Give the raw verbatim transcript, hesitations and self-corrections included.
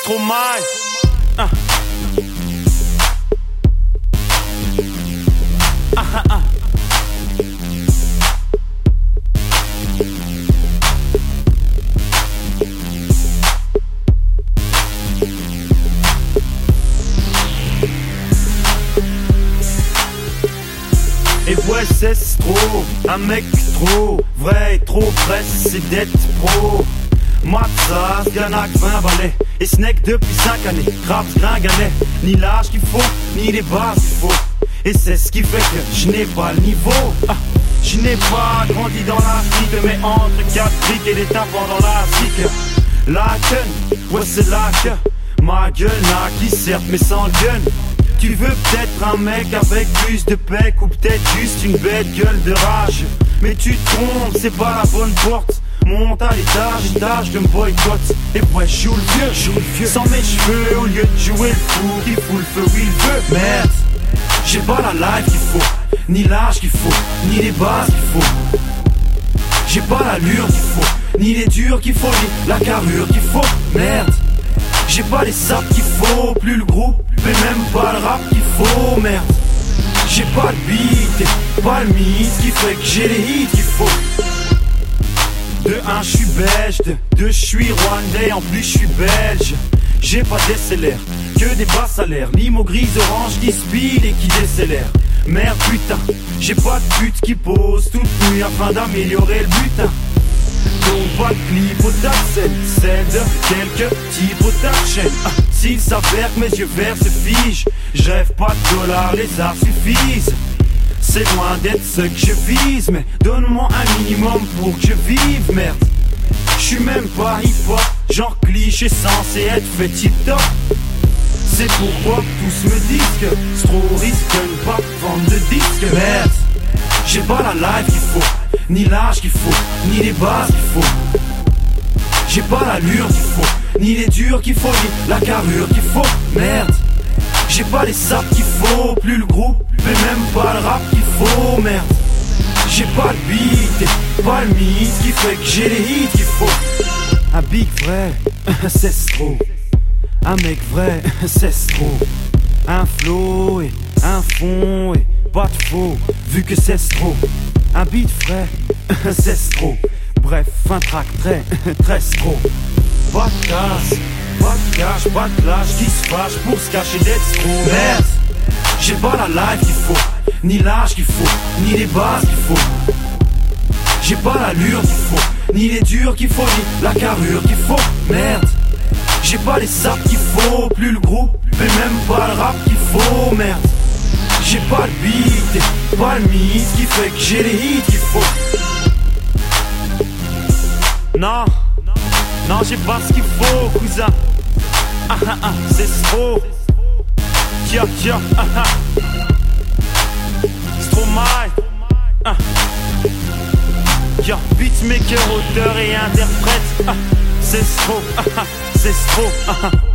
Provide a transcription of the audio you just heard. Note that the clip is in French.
Stromae. Ah. Ah, ah, ah. Et ouais c'est trop, un mec trop vrai, trop pressé d'être pro. Matzas, Ganak, vingt balais et Snake depuis cinq années. Raps, gringalet, ni l'âge qu'il faut, ni les bases qu'il faut. Et c'est ce qui fait que je n'ai pas le niveau. Ah, je n'ai pas grandi dans la street, mais entre quatre briques et des tapants dans la zik. La gun, ouais c'est la queue. Ma gueule n'a qui certes mais sans gun. Tu veux peut-être un mec avec plus de pec ou peut-être juste une bête gueule de rage. Mais tu te trompes, c'est pas la bonne porte. Monte à l'étage, étage de me boycott. Et ouais, je joue le vieux, je joue le vieux sans mes cheveux au lieu de jouer le fou qui fout le feu où il veut. Merde, j'ai pas la life qu'il faut, ni l'âge qu'il faut, ni les bases qu'il faut. J'ai pas l'allure qu'il faut, ni les durs qu'il faut, ni la carrure qu'il faut. Merde, j'ai pas les saps qu'il faut, plus le groupe, mais même pas le rap qu'il faut. Merde, j'ai pas le beat et pas le mythe qui fait que j'ai les hits qu'il faut. De un je suis belge, de deux je suis rwandais, en plus je suis belge. J'ai pas d'S L R, que des bas salaires, limo grise orange qui speed et qui décélère. Merde putain, j'ai pas de pute qui pose toute nuit afin d'améliorer le butin. Donc pas de clip au tas de scène, celle de quelques types au tas de chaîne. Ah, s'il s'avère que mes yeux verts se figent, je rêve pas de dollars, les arts suffisent. C'est loin d'être ce que je vise, mais donne-moi un minimum pour que je vive, merde. J'suis même pas hip-hop, genre cliché censé être fait tip-top. C'est pourquoi tous me disent que c'est trop risque de ne pas vendre de disques. Merde, j'ai pas la life qu'il faut, ni l'âge qu'il faut, ni les bases qu'il faut. J'ai pas l'allure qu'il faut, ni les durs qu'il faut, ni la carrure qu'il faut. Merde, j'ai pas les saps qu'il faut, plus le groupe, mais même pas le rap qu'il faut. Merde, j'ai pas le beat et pas le mythe qui fait que j'ai les hits qu'il faut. Un big vrai, c'est trop. Un mec vrai, c'est trop. Un flow et un fond et pas de faux, vu que c'est trop. Un beat frais, c'est trop. Bref, un track très, très trop. Pas de casse, pas de cash, pas de lâche qui se fâche pour se cacher d'être trop. Merde, j'ai pas la life qu'il faut, ni l'âge qu'il faut, ni les bases qu'il faut. J'ai pas l'allure qu'il faut, ni les durs qu'il faut, ni la carrure qu'il faut. Merde, j'ai pas les saps qu'il faut, plus le groupe, mais même pas le rap qu'il faut. Merde, j'ai pas le beat et pas le mythe qui fait que j'ai les hits qu'il faut. Non, non j'ai pas ce qu'il faut, cousin. Ah ah ah, c'est trop. Tiens, tiens, ah ah. Stromae. Ah. Tiens, beatmaker, auteur et interprète. Ah, c'est trop, ah ah, c'est trop, ah ah.